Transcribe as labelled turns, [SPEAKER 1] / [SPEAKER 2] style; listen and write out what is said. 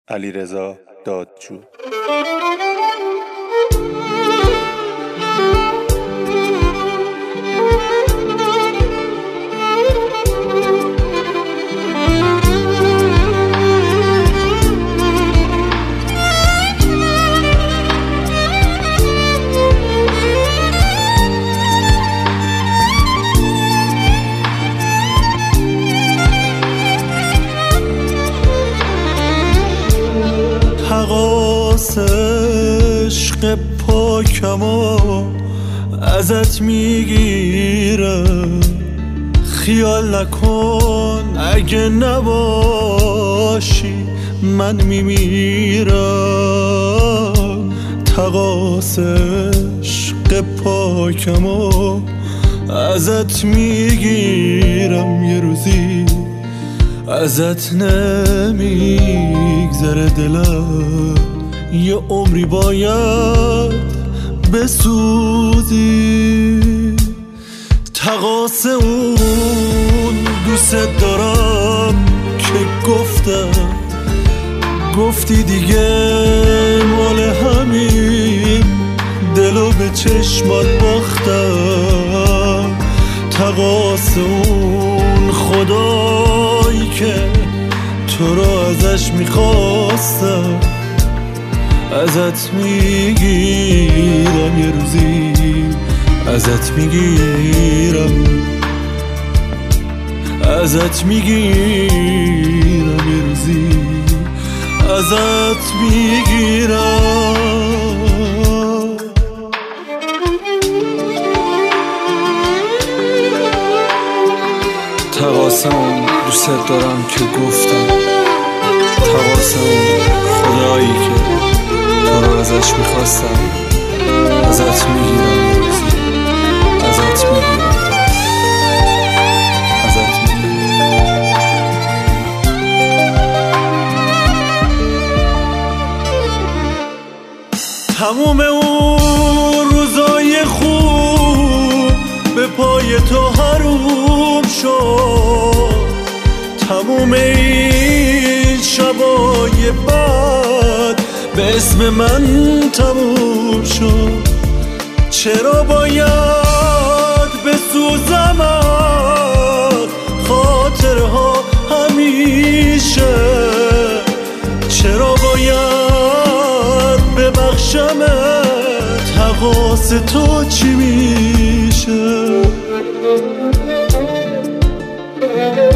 [SPEAKER 1] علیرضا دادجو.
[SPEAKER 2] تقاص عشق پاکمو ازت میگیرم، خیال نکن اگه نباشی من میمیرم. تقاص عشق پاکمو ازت میگیرم، یه روزی ازت نمیگذره دلم، یه عمری باید بسوزی. تقاص اون دوست دارم که گفتی دیگه مال همین دلو به چشمات باختم. تقاص اون خدایی که تو رو ازش میخواستم ازت میگیرم، یه روزی ازت میگیرم، یه روزی ازت میگیرم.
[SPEAKER 3] تقاص اون دوست دارم که گفتم، تقاص اون خدایی که تو رو ازش میخواستم ازت میگیرم، یه روزی ازت میگیرم.
[SPEAKER 2] تموم اون روزای خوب به پای تو حروم شد، تموم این شبای بد به اسم من تموم شد. چرا باید بسوزمت خاطرها همیشه، چرا باید ببخشمت، تقاص تو چی میشه؟